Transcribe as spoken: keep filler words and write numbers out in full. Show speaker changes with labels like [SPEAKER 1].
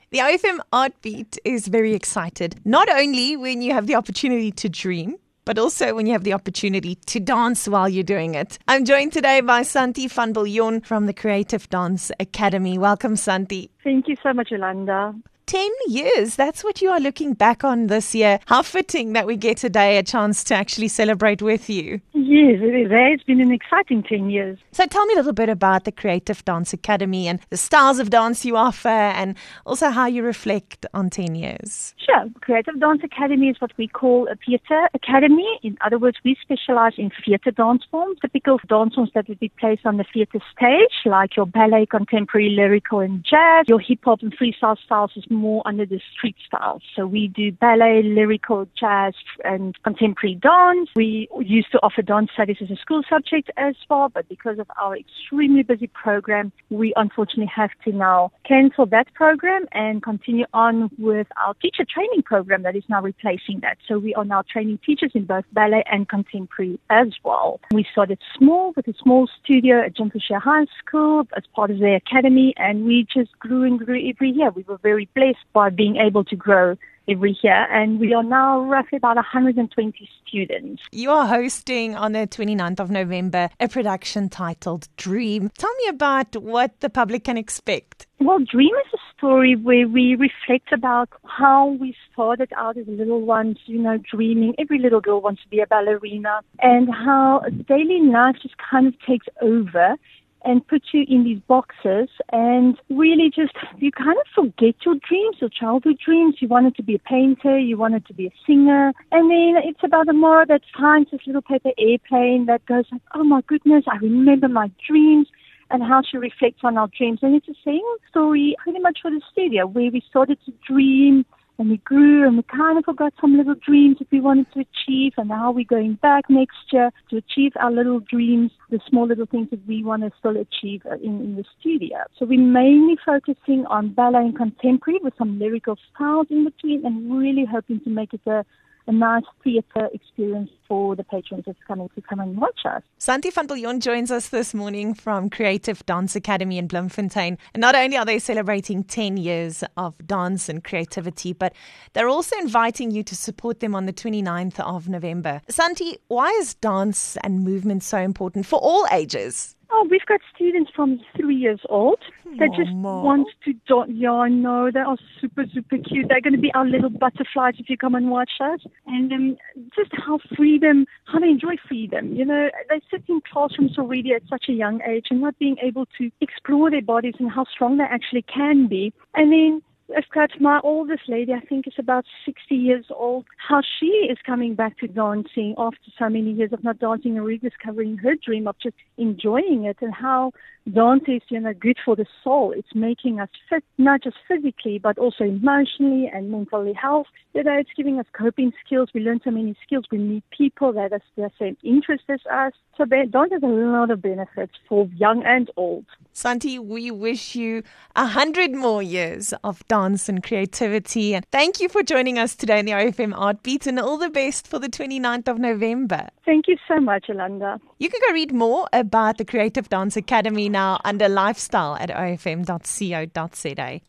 [SPEAKER 1] The O F M Artbeat is very excited, not only when you have the opportunity to dream, but also when you have the opportunity to dance while you're doing it. I'm joined today by Santi van Biljon from the Creative Dance Academy. Welcome, Santi.
[SPEAKER 2] Thank you so much, Yolanda.
[SPEAKER 1] Ten years, that's what you are looking back on this year. How fitting that we get today a chance to actually celebrate with you.
[SPEAKER 2] Yes, it is. It's been an exciting ten years.
[SPEAKER 1] So tell me a little bit about the Creative Dance Academy and the styles of dance you offer, and also how you reflect on ten years.
[SPEAKER 2] Sure. Creative Dance Academy is what we call a theatre academy. In other words, we specialize in theatre dance forms, typical dance forms that would be placed on the theatre stage, like your ballet, contemporary, lyrical, and jazz. Your hip-hop and freestyle styles is more under the street styles. So we do ballet, lyrical, jazz, and contemporary dance. We used to offer dance studies as a school subject as well, but because of our extremely busy program, we unfortunately have to now cancel that program and continue on with our teacher training program that is now replacing that. So we are now training teachers in both ballet and contemporary as well. We started small with a small studio at Jimfusha High School as part of the academy, and we just grew and grew every year. We were very blessed by being able to grow every year, and we are now roughly about one hundred twenty students.
[SPEAKER 1] You are hosting on the twenty-ninth of November a production titled Dream. Tell me about what the public can expect.
[SPEAKER 2] Well, Dream is a story where we reflect about how we started out as little ones, you know, dreaming. Every little girl wants to be a ballerina, and how daily life just kind of takes over and put you in these boxes, and really just, you kind of forget your dreams, your childhood dreams. You wanted to be a painter, you wanted to be a singer, and then it's about Amora that finds this little paper airplane that goes like, oh my goodness, I remember my dreams, and how she reflects on our dreams. And it's the same story pretty much for the studio, where we started to dream, and we grew, and we kind of forgot some little dreams that we wanted to achieve, and now we're going back next year to achieve our little dreams, the small little things that we want to still achieve in, in the studio. So we're mainly focusing on ballet and contemporary with some lyrical styles in between, and really hoping to make it a a nice theatre experience for the patrons that's coming to come and watch us.
[SPEAKER 1] Santi van Biljon joins us this morning from Creative Dance Academy in Bloemfontein. And not only are they celebrating ten years of dance and creativity, but they're also inviting you to support them on the twenty-ninth of November. Santi, why is dance and movement so important for all ages?
[SPEAKER 2] Oh, we've got students from three years old that just
[SPEAKER 1] Mama.
[SPEAKER 2] want to dance. Yeah, I know. They are super, super cute. They're going to be our little butterflies if you come and watch us. And um, just how freedom, how they enjoy freedom. You know, they sit in classrooms already at such a young age and not being able to explore their bodies and how strong they actually can be. And then I've got my oldest lady, I think is about sixty years old, how she is coming back to dancing after so many years of not dancing and rediscovering her dream of just enjoying it, and how dance is, you know, good for the soul. It's making us fit, not just physically, but also emotionally and mentally health. You know, it's giving us coping skills. We learn so many skills. We meet people that have the same interests as us. So dance has a lot of benefits for young and old.
[SPEAKER 1] Santi, we wish you a hundred more years of dance and creativity. And thank you for joining us today in the O F M Artbeat, and all the best for the twenty-ninth of November.
[SPEAKER 2] Thank you so much, Yolanda.
[SPEAKER 1] You can go read more about the Creative Dance Academy now under lifestyle at o f m dot co dot za.